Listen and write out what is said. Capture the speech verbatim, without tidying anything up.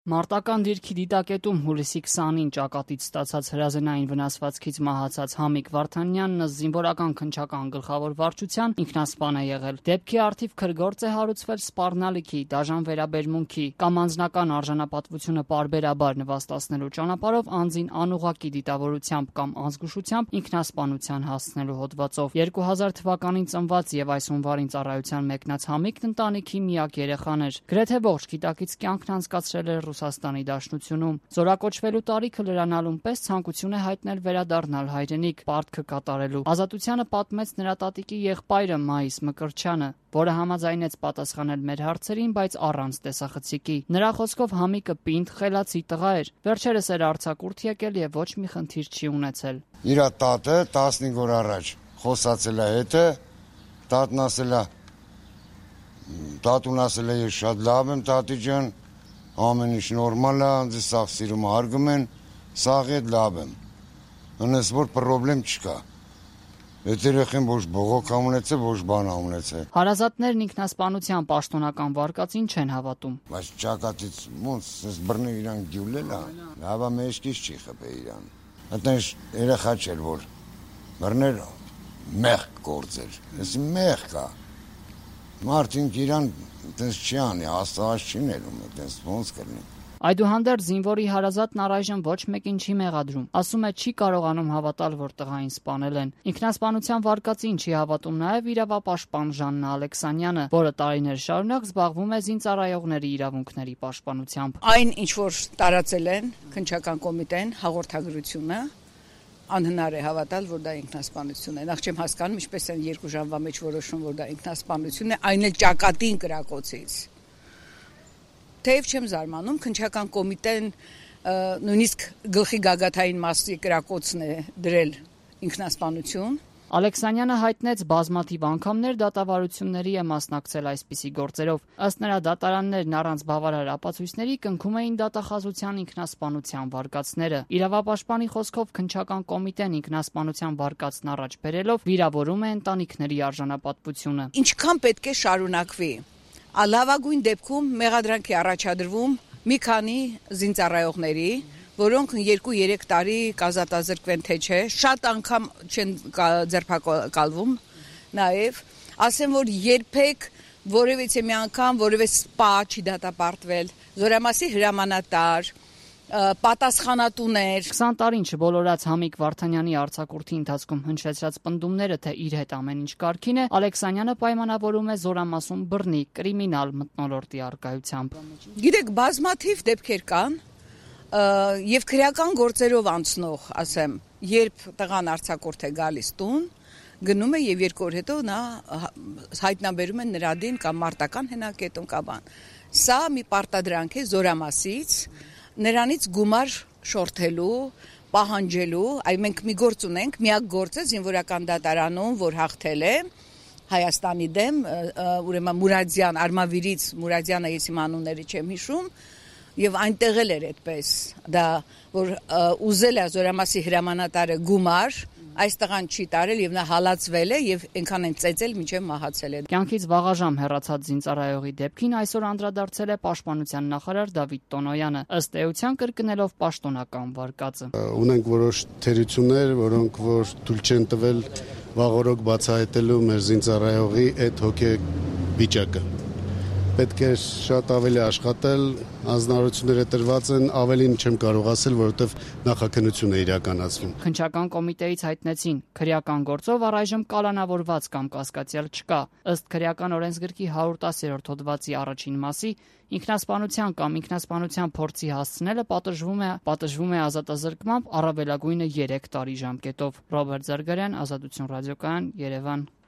Մարտական դիրքի դիտակետում հուլիսի քսանին ճակատից ստացած հրազենային վնասվածքից մահացած Համիկ Վարդանյանն զինվորական քննչական գլխավոր վարչության ինքնասպան է եղել։ Դեպքի առթիվ քրգործ է հարուցվել սպառնալիքի, դաժան վերաբերմունքի կամ անձնական արժանապատվությունը պարբերաբար նվաստացնելու ճանապարհով անձին անուղղակի դիտավորությամբ կամ անզգուշությամբ ինքնասպանության հասցնելու հոդվածով։ երկու հազար թվականին ծնված եւ այս հունվարին ծառայության մեկնած Համիկն ընտանիքի միակ երեխան էր։ Գրեթե ողջ գիտակից կյանքն անցկացրել էր Ռուսաստանի Դաշնությունում։ Զորակոչվելու տարիքը լրանալուն պես ցանկություն է հայտնել վերադառնալ հայրենիք, պարտքը կատարելու։ Ազատությանը պատմեց նրա տատիկի եղբայրը Մայիս Մկրտչյանը, որը համաձայնեց պատասխանել մեր հարցերին, բայց առանց տեսախցիկի։ Նրա խոսքով Համիկը պինդ, խելացի տղա էր։ Վերջերս էր արձակուրդ եկել եւ ոչ մի խնդիր չի ունեցել։ Իրա տատը տասնհինգ օր առաջ խոսացել է հետը, տատն ասել է, տատուն ասել է ես շատ լավ եմ տատի ջան, ամեն ինչ նորմալ է, անձի սաղ սիրում հարգում են, սաղ հետ լավ եմ, հնես որ պրոբլեմ չկա, հետ երեխեն ոչ բողոք ամունեց է, ոչ բան ամունեց է։ Հարազատներն ինքնասպանության պաշտոնական վարկածին չեն հավատում։ Բայց ճակատից ոնց ես բռնի իրան գյուլել է, լավա մեջքից չի խփե իրան, հտնեշ երեխա չել որ բռներ մեղք գործեր, եսի մեղք կա, մարդինք իրան դες չի անի, աստված չի ներում, դες ոնց կլինի։ Այդուհանդերձ զինվորի հարազատն առայժմ ոչ մեկին չի մեղադրում։ Ասում է չի կարողանում հավատալ, որ տղային սպանել են։ Ինքնասպանության վարկածին չի հավատում նաև իրավապաշտպան Ժաննա Ալեքսանյանը, որը տարիներ շարունակ զբաղվում է զինծառայողների իրավունքների պաշտպանությամբ։ Այն ինչ որ տարածել են քննչական կոմիտեն հաղորդագրությունը անհնար է հավատալ, որ դա ինքնասպանություն է։ Նախ չեմ հասկանում, ինչպես են երկու ժամվա մեջ որոշում, որ դա ինքնասպանություն է, այն էլ ճակատին կրակոցից։ Թեև չեմ զարմանում, քննչական կոմիտեն նույնիսկ գլխի գագաթային մասի կրակոցն է դրել ինքնասպանություն։ Ալեքսանյանը հայտնեց բազմաթիվ անգամներ դատավարությունների է մասնակցել այսպիսի գործերով։ Ըստ նրա դատարաններն առանց բավարար ապացույցների կնքում էին դատախազության ինքնասպանության վարկածները։ Իրավապաշտպանի խոսքով քննչական կոմիտեն ինքնասպանության վարկածն առաջ բերելով վիրավորում է ընտանիքների արժանապատվությունը։ Ինչքան պետք է շարունակվի։ Լավագույն դեպքում մեղադրանք է առաջադրվում մի քանի զինծառայողների, որոնք երկու-երեք տարի կազատազրկվեն թե չէ, շատ անգամ չեն ձերբակալվում, նաև ասեմ, որ երբեք որևիցե մի անգամ որևէ սպա չի դատապարտվել, Զորամասի հրամանատար, պատասխանատուներ։ քսան տարին չբոլորած Համիկ Վարդանյանի արձակուրդի ընթացքում հնչեցրած պնդումները, թե իր հետ ամեն ինչ կարգին է, Ալեքսանյանը պայմանավորում է Զորամասում բռնի, կրիմինալ մթնոլորտի առկայությամբ։ Գիտեք, բազմաթիվ դեպքեր կան, եւ քրեական գործերով անցնող, ասեմ, երբ տղան արձակուրդ է գալիս տուն, գնում է եւ երկու օր հետո նա հայտնաբերում են նրա դին կամ մարտական հենակետում կամ բան։ Սա մի պարտադրանք է Զորամասից, նրանից գումար շորթելու, պահանջելու, այ մենք մի գործ ունենք, միակ գործը զինվորական դատարանում, որ հաղթել է Հայաստանի դեմ, ուրեմն Մուրադյան, Արմավիրից Մուրադյանը ես իմ անունները չեմ հիշում, եւ այնտեղ էլ էր այդպես, դա որ ուզել է Զորամասի հրամանատարը գումար, այս տղան չի տարել եւ նա հալածվել է եւ այնքան են ծեծել մինչեւ մահացել է։ Կյանքից վաղաժամ հեռացած զինծառայողի դեպքին այսօր անդրադարձել է Պաշտպանության նախարար Դավիթ Տոնոյանը, ըստ էության կրկնելով պաշտոնական վարկածը։ Ունենք որոշ թերություններ, որոնք որ թույլ չեն տվել վաղօրոք բացահայտելու մեր զինծառայողի այդ հոգեվիճակը։ Պետք է շատ ավելի աշխատել, անձնարարությունները տրված են, ավելին չեմ կարող ասել, որովհետև նախաքննություն է իրականացվում։ Քննչական կոմիտեից հայտնեցին, քրեական գործով առայժմ կալանավորված կամ կասկածյալ չկա։ Ըստ քրեական օրենսգրքի հարյուր տասերորդ հոդվածի առաջին մասի, ինքնասպանության կամ ինքնասպանության փորձի հասցնելը պատժվում է պատժվում է ազատազրկմամբ առավելագույնը երեք տարի ժամկետով։ Ռոբերտ Զարգարյան, Ազատություն ռադիոկայան, Երևան։